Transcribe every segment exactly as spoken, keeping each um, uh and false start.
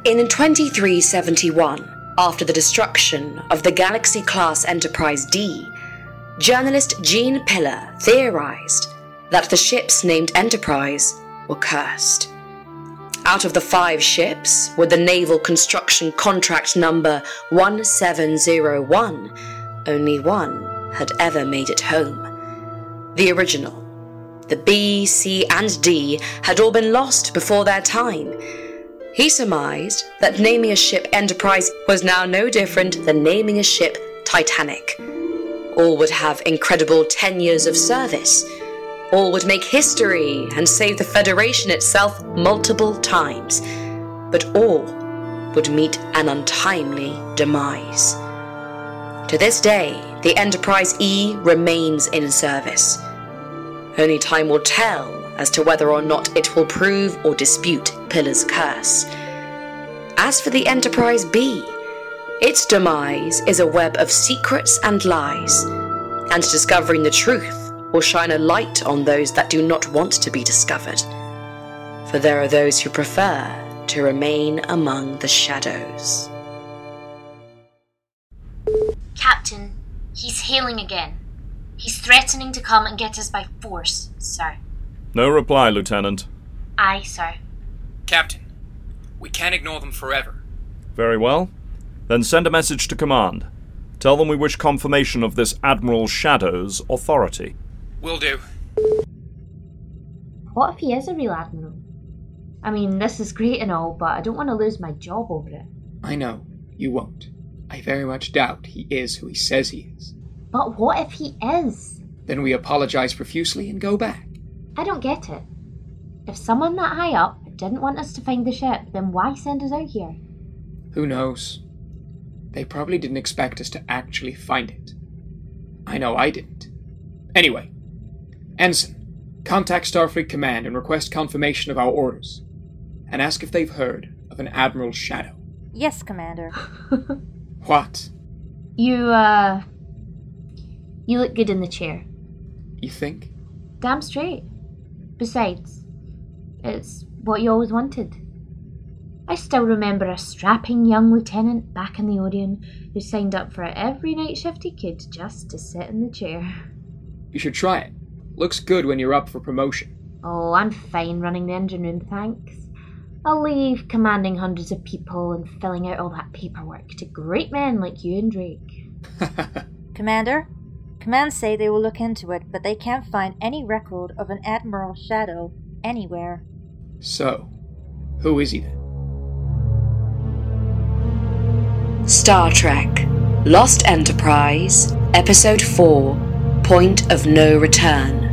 In twenty-three seventy-one, after the destruction of the Galaxy-class Enterprise D, journalist Gene Piller theorized that the ships named Enterprise were cursed. Out of the five ships with the Naval Construction Contract number one seven zero one, only one had ever made it home. The original. The B, C, and D had all been lost before their time. He surmised that naming a ship Enterprise was now no different than naming a ship Titanic. All would have incredible tenures of service. All would make history and save the Federation itself multiple times. But all would meet an untimely demise. To this day, the Enterprise E remains in service. Only time will tell as to whether or not it will prove or dispute Pillar's curse. As for the Enterprise B, its demise is a web of secrets and lies, and discovering the truth will shine a light on those that do not want to be discovered, for there are those who prefer to remain among the shadows. Captain, he's hailing again. He's threatening to come and get us by force, sir. No reply, Lieutenant. Aye, sir. Captain, we can't ignore them forever. Very well. Then send a message to command. Tell them we wish confirmation of this Admiral Shadow's authority. Will do. What if he is a real admiral? I mean, this is great and all, but I don't want to lose my job over it. I know, you won't. I very much doubt he is who he says he is. But what if he is? Then we apologise profusely and go back. I don't get it. If someone that high up didn't want us to find the ship, then why send us out here? Who knows? They probably didn't expect us to actually find it. I know I didn't. Anyway, Ensign, contact Starfleet Command and request confirmation of our orders. And ask if they've heard of an Admiral Shadow. Yes, Commander. What? You, uh... You look good in the chair. You think? Damn straight. Besides, it's what you always wanted. I still remember a strapping young lieutenant back in the Orion who signed up for every night shift he could just to sit in the chair. You should try it. Looks good when you're up for promotion. Oh, I'm fine running the engine room, thanks. I'll leave commanding hundreds of people and filling out all that paperwork to great men like you and Drake. Commander? Command say they will look into it, but they can't find any record of an Admiral Shadow anywhere. So, who is he then? Star Trek Lost Enterprise, Episode four, Point of No Return.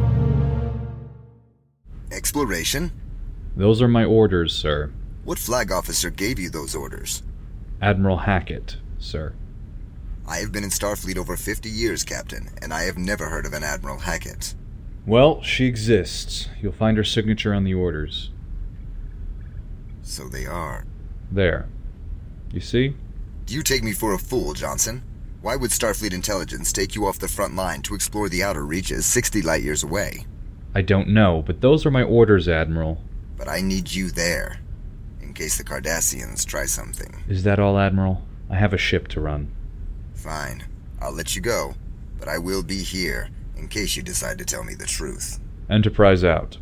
Exploration? Those are my orders, sir. What flag officer gave you those orders? Admiral Hackett, sir. I have been in Starfleet over fifty years, Captain, and I have never heard of an Admiral Hackett. Well, she exists. You'll find her signature on the orders. So they are. There. You see? Do you take me for a fool, Johnson? Why would Starfleet Intelligence take you off the front line to explore the outer reaches sixty light years away? I don't know, but those are my orders, Admiral. But I need you there, in case the Cardassians try something. Is that all, Admiral? I have a ship to run. Fine. I'll let you go, but I will be here in case you decide to tell me the truth. Enterprise out.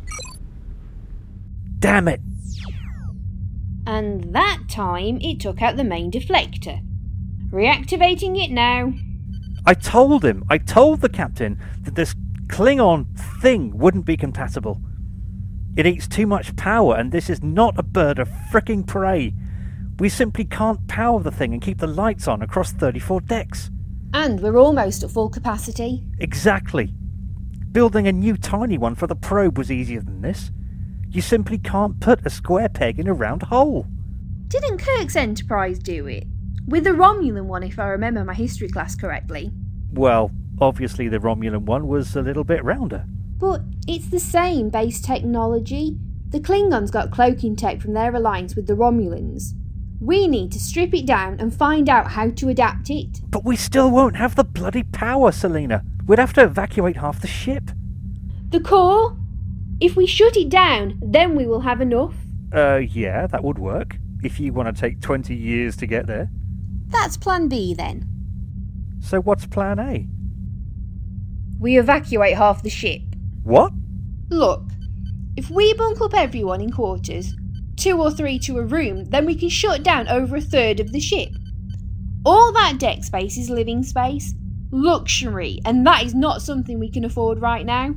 Damn it! And that time it took out the main deflector. Reactivating it now. I told him, I told the captain that this Klingon thing wouldn't be compatible. It eats too much power, and this is not a bird of fricking prey. We simply can't power the thing and keep the lights on across thirty-four decks. And we're almost at full capacity. Exactly. Building a new tiny one for the probe was easier than this. You simply can't put a square peg in a round hole. Didn't Kirk's Enterprise do it? With the Romulan one, if I remember my history class correctly. Well, obviously the Romulan one was a little bit rounder. But it's the same base technology. The Klingons got cloaking tech from their alliance with the Romulans. We need to strip it down and find out how to adapt it. But we still won't have the bloody power, Selena. We'd have to evacuate half the ship. The core? If we shut it down, then we will have enough. Uh, yeah, that would work. If you want to take twenty years to get there. That's plan B then. So what's plan A? We evacuate half the ship. What? Look, if we bunk up everyone in quarters, two or three to a room, then we can shut down over a third of the ship. All that deck space is living space. Luxury, and that is not something we can afford right now.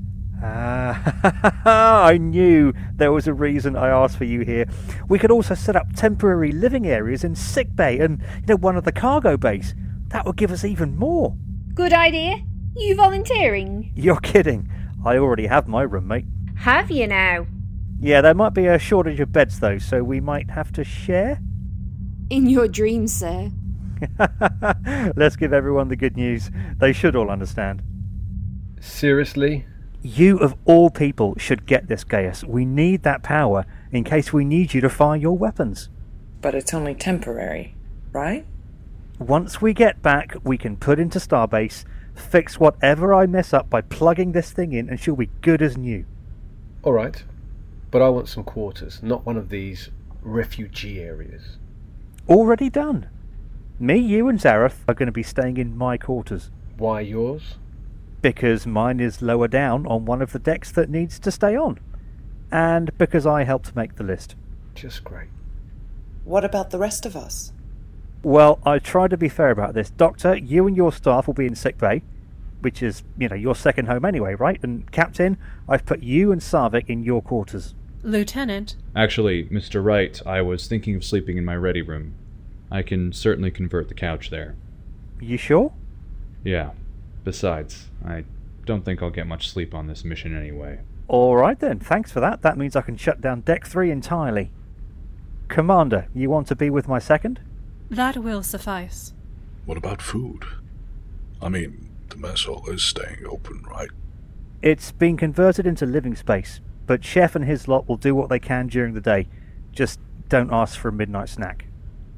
Ah, I knew there was a reason I asked for you here. We could also set up temporary living areas in sick bay and, you know, one of the cargo bays. That would give us even more. Good idea. You volunteering? You're kidding. I already have my roommate. Have you now? Yeah, there might be a shortage of beds though, so we might have to share. In your dreams, sir. Let's give everyone the good news. They should all understand. Seriously? You of all people should get this, Gaius. We need that power in case we need you to fire your weapons. But it's only temporary, right? Once we get back, we can put into Starbase, fix whatever I mess up by plugging this thing in, and she'll be good as new. Alright, but I want some quarters, not one of these refugee areas. Already done. Me, you and Zareth are going to be staying in my quarters. Why yours? Because mine is lower down on one of the decks that needs to stay on. And because I helped make the list. Just great. What about the rest of us? Well, I tried to be fair about this. Doctor, you and your staff will be in sick bay, which is, you know, your second home anyway, right? And Captain, I've put you and Sarvik in your quarters. Lieutenant? Actually, Mister Wright, I was thinking of sleeping in my ready room. I can certainly convert the couch there. You sure? Yeah. Besides, I don't think I'll get much sleep on this mission anyway. Alright then, thanks for that. That means I can shut down Deck three entirely. Commander, you want to be with my second? That will suffice. What about food? I mean, the mess hall is staying open, right? It's been converted into living space, but Chef and his lot will do what they can during the day. Just don't ask for a midnight snack.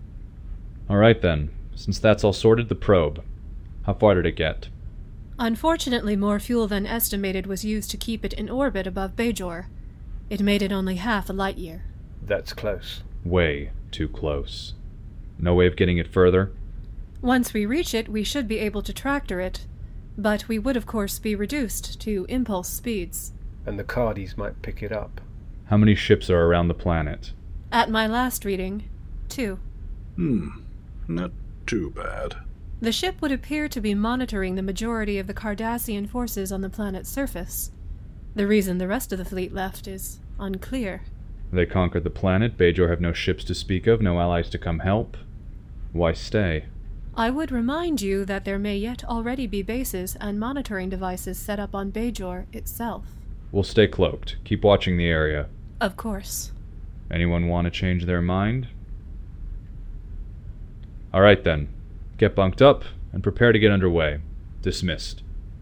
Alright then, since that's all sorted, the probe. How far did it get? Unfortunately, more fuel than estimated was used to keep it in orbit above Bajor. It made it only half a light year. That's close. Way too close. No way of getting it further? Once we reach it, we should be able to tractor it, but we would of course be reduced to impulse speeds. And the Cardis might pick it up. How many ships are around the planet? At my last reading, two. Hmm, not too bad. The ship would appear to be monitoring the majority of the Cardassian forces on the planet's surface. The reason the rest of the fleet left is unclear. They conquered the planet, Bajor have no ships to speak of, no allies to come help. Why stay? I would remind you that there may yet already be bases and monitoring devices set up on Bajor itself. We'll stay cloaked. Keep watching the area. Of course. Anyone want to change their mind? Alright then. Get bunked up and prepare to get underway. Dismissed.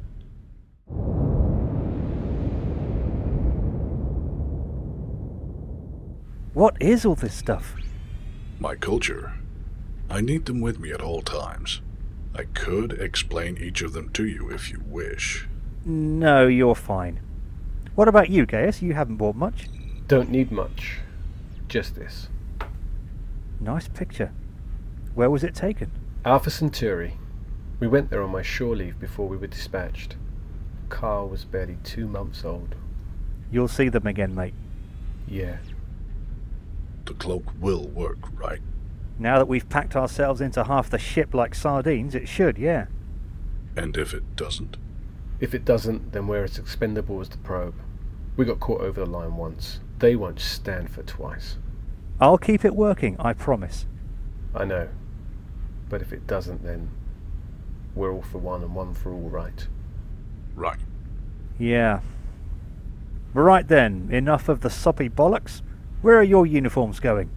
What is all this stuff? My culture. I need them with me at all times. I could explain each of them to you if you wish. No, you're fine. What about you, Gaius? You haven't bought much. Don't need much. Just this. Nice picture. Where was it taken? Alpha Centauri. We went there on my shore leave before we were dispatched. Carl was barely two months old. You'll see them again, mate. Yeah. The cloak will work, right? Now that we've packed ourselves into half the ship like sardines, it should, yeah. And if it doesn't? If it doesn't, then we're as expendable as the probe. We got caught over the line once. They won't stand for twice. I'll keep it working, I promise. I know. But if it doesn't, then we're all for one and one for all, right? Right. Yeah. Right then, enough of the soppy bollocks. Where are your uniforms going?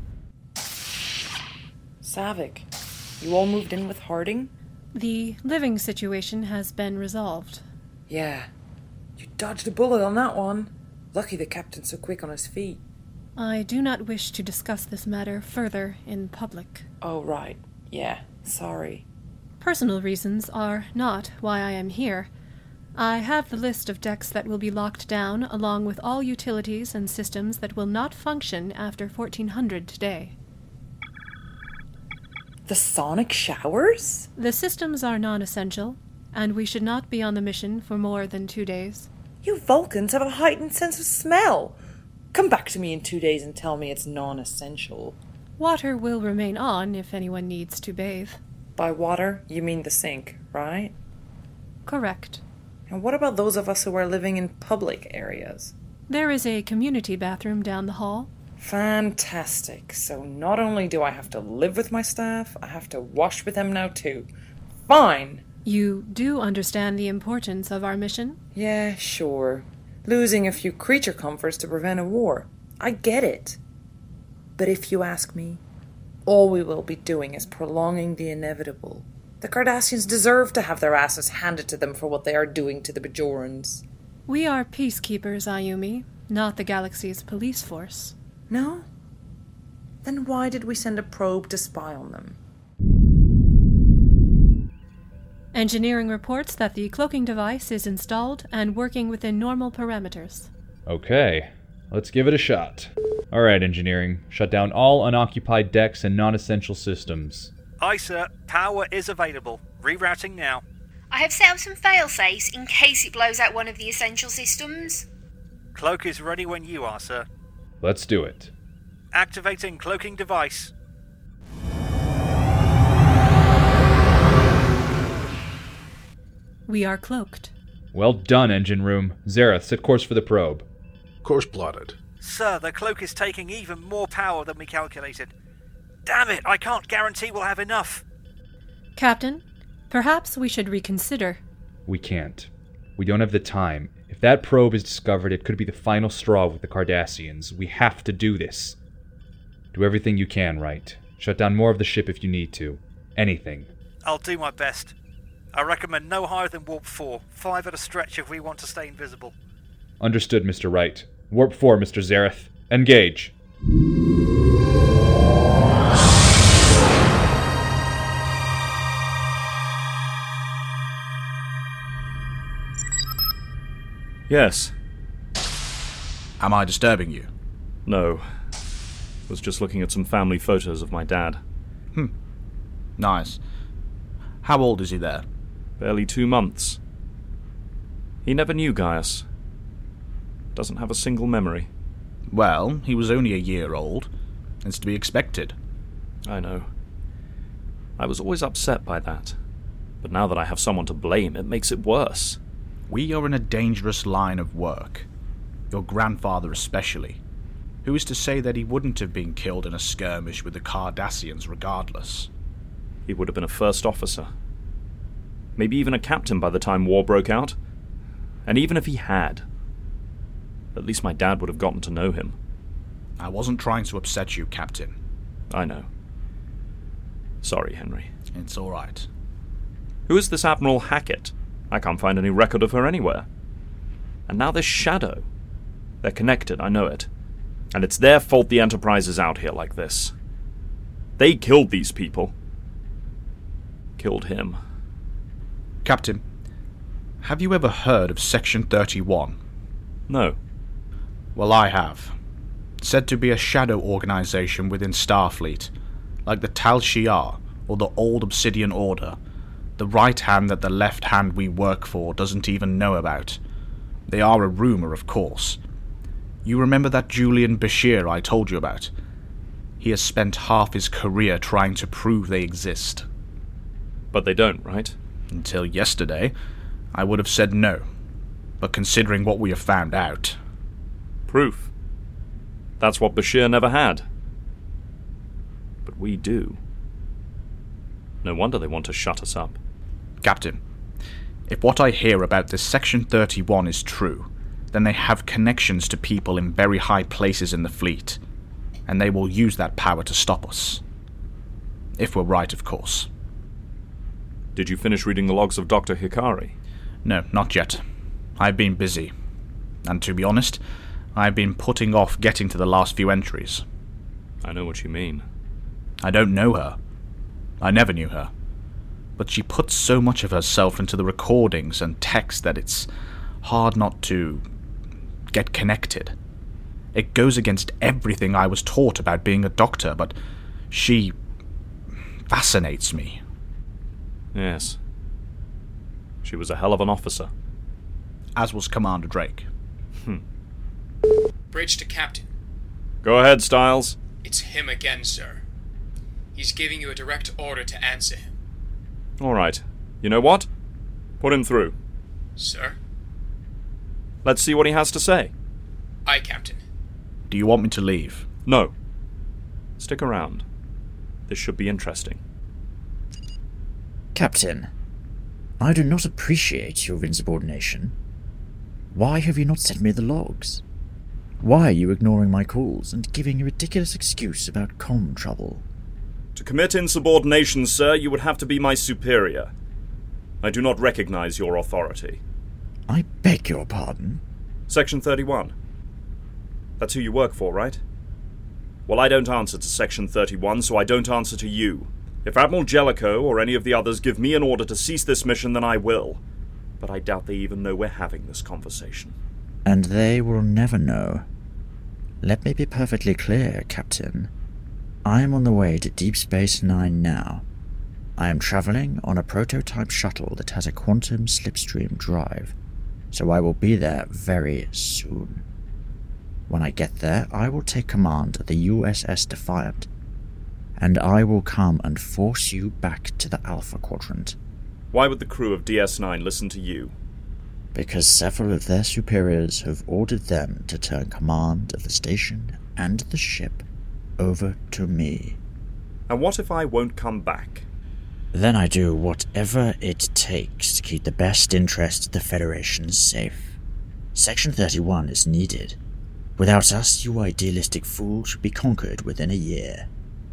Savik, you all moved in with Harding? The living situation has been resolved. Yeah. You dodged a bullet on that one. Lucky the captain's so quick on his feet. I do not wish to discuss this matter further in public. Oh, right. Yeah, sorry. Personal reasons are not why I am here. I have the list of decks that will be locked down, along with all utilities and systems that will not function after fourteen hundred today. The sonic showers? The systems are non-essential, and we should not be on the mission for more than two days. You Vulcans have a heightened sense of smell. Come back to me in two days and tell me it's non-essential. Water will remain on if anyone needs to bathe. By water, you mean the sink, right? Correct. And what about those of us who are living in public areas? There is a community bathroom down the hall. Fantastic. So not only do I have to live with my staff, I have to wash with them now too. Fine! You do understand the importance of our mission? Yeah, sure. Losing a few creature comforts to prevent a war. I get it. But if you ask me, all we will be doing is prolonging the inevitable. The Cardassians deserve to have their asses handed to them for what they are doing to the Bajorans. We are peacekeepers, Ayumi, not the galaxy's police force. No? Then why did we send a probe to spy on them? Engineering reports that the cloaking device is installed and working within normal parameters. Okay, let's give it a shot. Alright, engineering. Shut down all unoccupied decks and non-essential systems. Aye, sir. Power is available. Rerouting now. I have set up some fail-safes in case it blows out one of the essential systems. Cloak is ready when you are, sir. Let's do it. Activating cloaking device. We are cloaked. Well done, engine room. Zareth, set course for the probe. Course plotted. Sir, the cloak is taking even more power than we calculated. Damn it, I can't guarantee we'll have enough. Captain, perhaps we should reconsider. We can't. We don't have the time. If that probe is discovered, it could be the final straw with the Cardassians. We have to do this. Do everything you can, right? Shut down more of the ship if you need to. Anything. I'll do my best. I recommend no higher than Warp four. Five at a stretch if we want to stay invisible. Understood, Mister Wright. Warp four, Mister Zareth. Engage. Yes. Am I disturbing you? No. Was just looking at some family photos of my dad. Hmm. Nice. How old is he there? Barely two months. He never knew Gaius. Doesn't have a single memory. Well, he was only a year old. It's to be expected. I know. I was always upset by that. But now that I have someone to blame, it makes it worse. We are in a dangerous line of work. Your grandfather especially. Who is to say that he wouldn't have been killed in a skirmish with the Cardassians regardless? He would have been a first officer. Maybe even a captain by the time war broke out. And even if he had, at least my dad would have gotten to know him. I wasn't trying to upset you, Captain. I know. Sorry, Henry. It's all right. Who is this Admiral Hackett? I can't find any record of her anywhere. And now this Shadow. They're connected, I know it. And it's their fault the Enterprise is out here like this. They killed these people. Killed him. Captain, have you ever heard of Section thirty-one? No. Well, I have. Said to be a shadow organization within Starfleet, like the Tal Shiar or the Old Obsidian Order. The right hand that the left hand we work for doesn't even know about. They are a rumor, of course. You remember that Julian Bashir I told you about? He has spent half his career trying to prove they exist. But they don't, right? Until yesterday, I would have said no. But considering what we have found out... Proof. That's what Bashir never had. But we do. No wonder they want to shut us up. Captain, if what I hear about this Section thirty-one is true, then they have connections to people in very high places in the fleet, and they will use that power to stop us. If we're right, of course. Did you finish reading the logs of Doctor Hikari? No, not yet. I've been busy. And to be honest, I've been putting off getting to the last few entries. I know what you mean. I don't know her. I never knew her. but she puts so much of herself into the recordings and text that it's hard not to get connected. It goes against everything I was taught about being a doctor, but she fascinates me. Yes. She was a hell of an officer. As was Commander Drake. Hmm. Bridge to Captain. Go ahead, Styles. It's him again, sir. He's giving you a direct order to answer him. All right. You know what? Put him through. Sir? Let's see what he has to say. Aye, Captain. Do you want me to leave? No. Stick around. This should be interesting. Captain, I do not appreciate your insubordination. Why have you not sent me the logs? Why are you ignoring my calls and giving a ridiculous excuse about comm trouble? To commit insubordination, sir, you would have to be my superior. I do not recognize your authority. I beg your pardon? Section thirty-one. That's who you work for, right? Well, I don't answer to Section thirty-one, so I don't answer to you. If Admiral Jellicoe or any of the others give me an order to cease this mission, then I will. But I doubt they even know we're having this conversation. And they will never know. Let me be perfectly clear, Captain. I am on the way to Deep Space Nine now. I am traveling on a prototype shuttle that has a quantum slipstream drive, so I will be there very soon. When I get there, I will take command of the U S S Defiant, and I will come and force you back to the Alpha Quadrant. Why would the crew of D S nine listen to you? Because several of their superiors have ordered them to turn command of the station and the ship over to me. And what if I won't come back? Then I do whatever it takes to keep the best interests of the Federation safe. Section thirty-one is needed. Without us, you idealistic fools should be conquered within a year.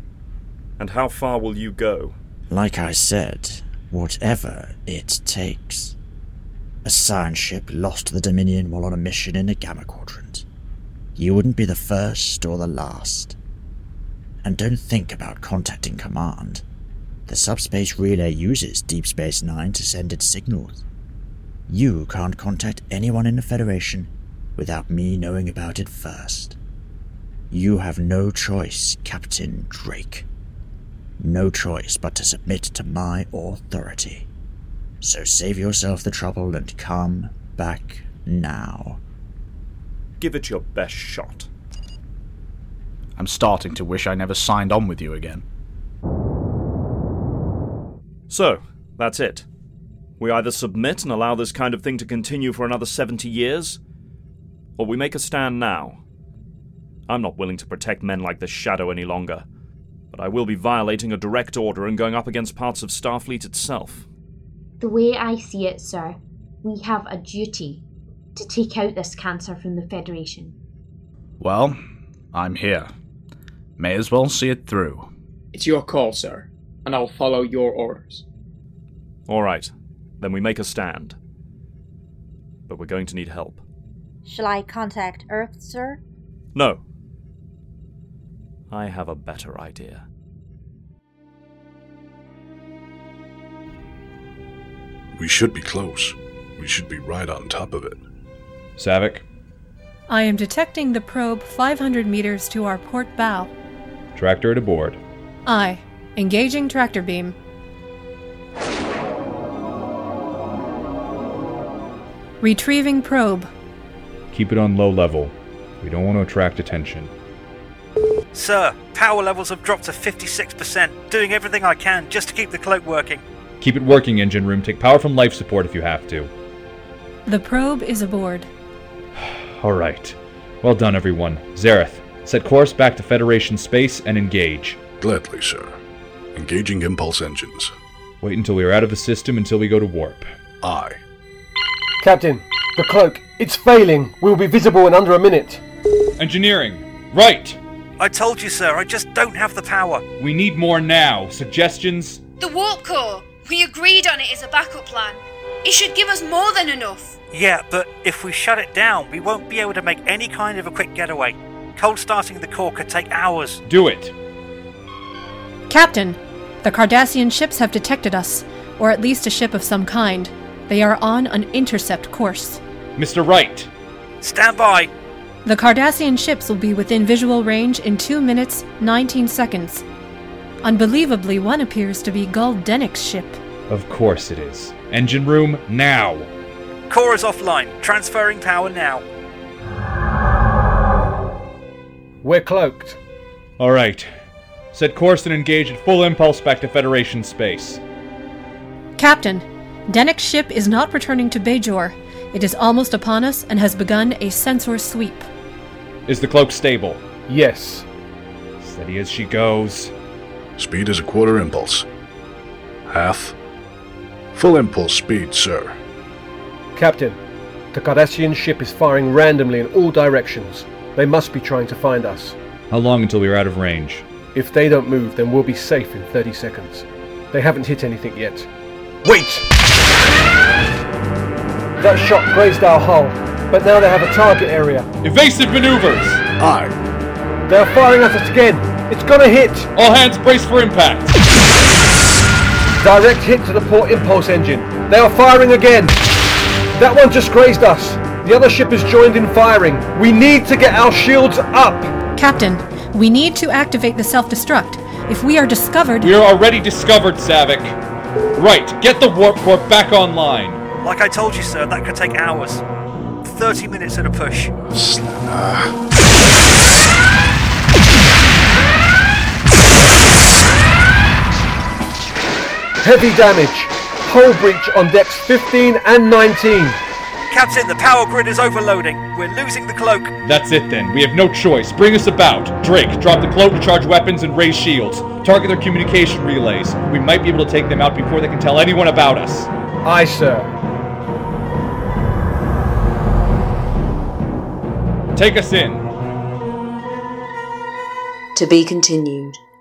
And how far will you go? Like I said, whatever it takes. A science ship lost the Dominion while on a mission in the Gamma Quadrant. You wouldn't be the first or the last. And don't think about contacting command. The subspace relay uses Deep Space Nine to send its signals. You can't contact anyone in the Federation without me knowing about it first. You have no choice, Captain Drake. No choice but to submit to my authority. So save yourself the trouble and come back now. Give it your best shot. I'm starting to wish I never signed on with you again. So, that's it. We either submit and allow this kind of thing to continue for another seventy years, or we make a stand now. I'm not willing to protect men like the Shadow any longer, but I will be violating a direct order and going up against parts of Starfleet itself. The way I see it, sir, we have a duty to take out this cancer from the Federation. Well, I'm here. May as well see it through. It's your call, sir, and I'll follow your orders. All right, then we make a stand. But we're going to need help. Shall I contact Earth, sir? No. I have a better idea. We should be close. We should be right on top of it. Saavik? I am detecting the probe five hundred meters to our port bow. Tractor it aboard. Aye. Engaging tractor beam. Retrieving probe. Keep it on low level. We don't want to attract attention. Sir, power levels have dropped to fifty-six percent. Doing everything I can just to keep the cloak working. Keep it working, engine room. Take power from life support if you have to. The probe is aboard. Alright. Well done, everyone. Zareth, set course back to Federation space and engage. Gladly, sir. Engaging impulse engines. Wait until we are out of the system until we go to warp. Aye. Captain, the cloak, it's failing. We'll be visible in under a minute. Engineering, right! I told you, sir, I just don't have the power. We need more now. Suggestions? The warp core. We agreed on it as a backup plan. It should give us more than enough. Yeah, but if we shut it down, we won't be able to make any kind of a quick getaway. Cold starting the core could take hours. Do it. Captain, the Cardassian ships have detected us. or at least a ship of some kind. They are on an intercept course. Mister Wright! Stand by! The Cardassian ships will be within visual range in two minutes, nineteen seconds. Unbelievably, one appears to be Gul Dennick's ship. Of course it is. Engine room, now! Core is offline. Transferring power now. We're cloaked. Alright. Set course and engage at full impulse back to Federation space. Captain, Dennick's ship is not returning to Bajor. It is almost upon us and has begun a sensor sweep. Is the cloak stable? Yes. Steady as she goes. Speed is a quarter impulse. Half. Full impulse speed, sir. Captain, the Cardassian ship is firing randomly in all directions. They must be trying to find us. How long until we're out of range? If they don't move, then we'll be safe in thirty seconds. They haven't hit anything yet. Wait! That shot grazed our hull, but now they have a target area. Evasive maneuvers! Aye. They're firing at us again. It's gonna hit! All hands brace for impact! Direct hit to the port impulse engine. They are firing again! That one just grazed us. The other ship has joined in firing. We need to get our shields up! Captain, we need to activate the self-destruct. If we are discovered... We are already discovered, Saavik. Right, get the warp core back online. Like I told you, sir, that could take hours. Thirty minutes at a push. Heavy damage. Hull breach on decks fifteen and nineteen. Captain, the power grid is overloading. We're losing the cloak. That's it then. We have no choice. Bring us about. Drake, drop the cloak, charge weapons, and raise shields. Target their communication relays. We might be able to take them out before they can tell anyone about us. Aye, sir. Take us in. To be continued.